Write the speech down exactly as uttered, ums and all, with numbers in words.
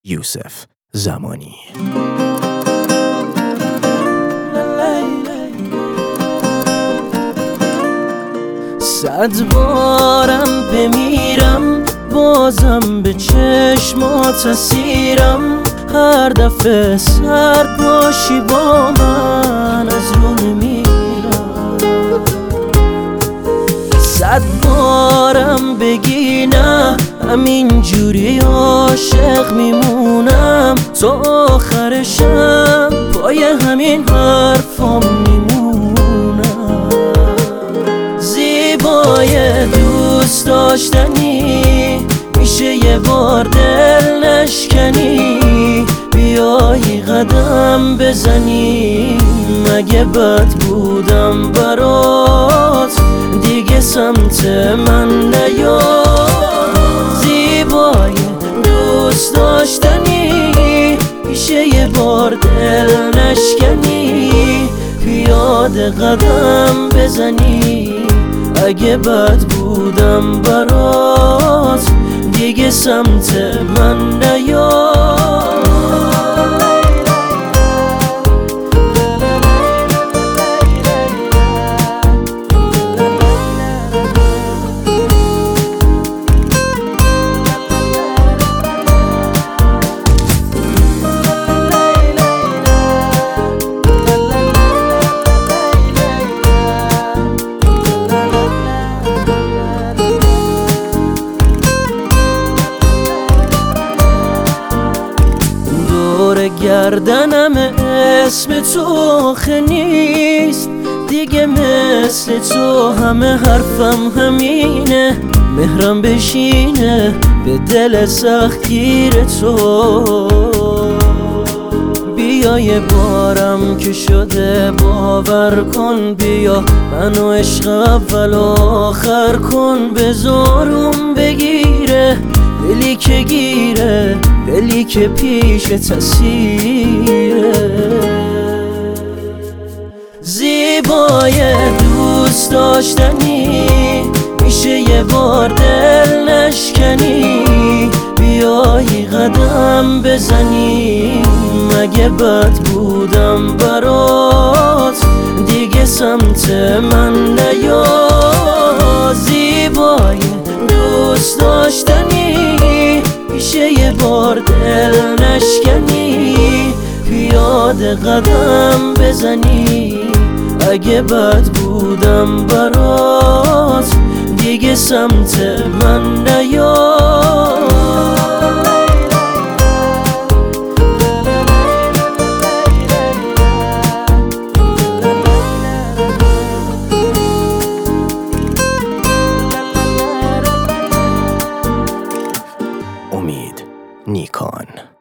یوسف زمانی. صد بارم بمیرم بازم به چشمات اسیرم، هر دفعه سر باشی با من از رو نمیرم. صد بارم بگی نه همین جوری عاشق میمونم، تا آخر شب پای همین حرفام میمونم. زیبای دوست داشتنی میشه یه بار دل نشکنی، بیایی قدم بزنی، مگه بد بودم برات دیگه سمت من نیا. زیبای دوست داشتنی میشه یه بار دل نشکنی، پیاده قدم بزنی، اگه بد بودم برات دیگه سمت من نیا. گردنم اسم تو آخه نیست دیگه، مثل تو همه حرفم همینه، مهرم بشینه به دل سختگیر تو. بیا یه بارم که شده باور کن، بیا منو عشق اول و آخر کن، بذارم بگیره دلی که گیره، دلی که پیش تسیره. زیبای دوست داشتنی میشه یه بار دل نشکنی، بیایی قدم بزنی، مگه بد بودم برات دیگه سمت من نیا. زیبای دوست داشتنی میشه یه بار دل نشکنی، پیاده قدم بزنی، اگه بد بودم برات دیگه سمت من نیا. امید نیکان.